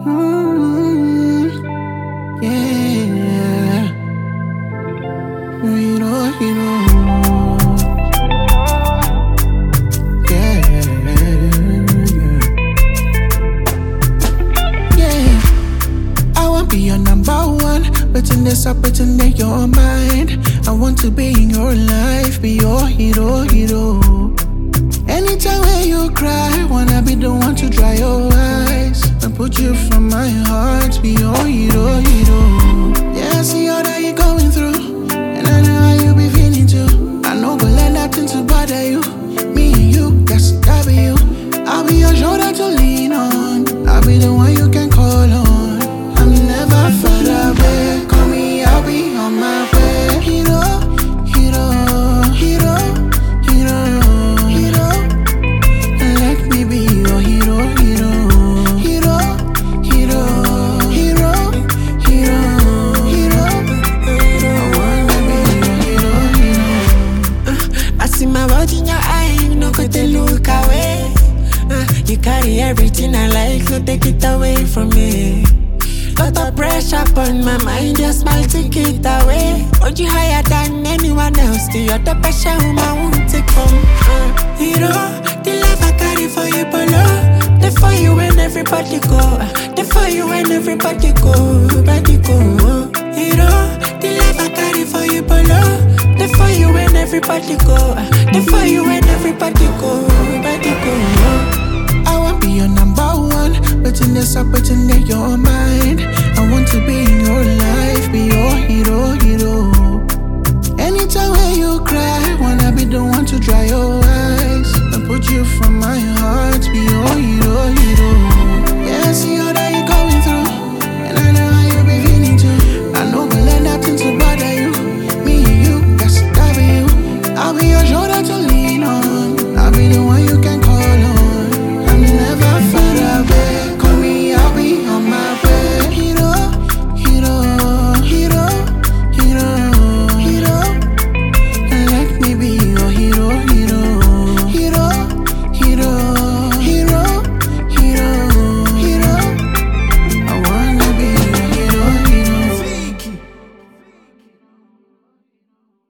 Mm, yeah. You know. Yeah, yeah. Yeah. I want be your number one. Waiting this up, waiting that you're mine. I want to be in your life, be your hero. Anytime when you cry, wanna be the one to dry your eyes and put you from my heart, be your hero. Yeah, I see all that you're going through, and I know how you be feeling too. I know go let nothing to bother you. Me and you, that be you. I'll be your shoulder to lean on. I'll be the one you can call on. I'm never far away. Call me, I'll be on my way. Hero. Let me be your hero. I wanna be your hero. I see my world in your eye, you no go to look away. You carry everything I like, no take it away from me. Lot of pressure upon my mind, your smile take it away. Want you higher than anyone else, the other pressure I won't take from. Hero, the love I carry for you below. They for you when everybody go, they for you when everybody go, Hero, the love I carry for you below. They for you when everybody go, they for you when everybody go, I want be your number one. Waiting this up, waiting that you're mine.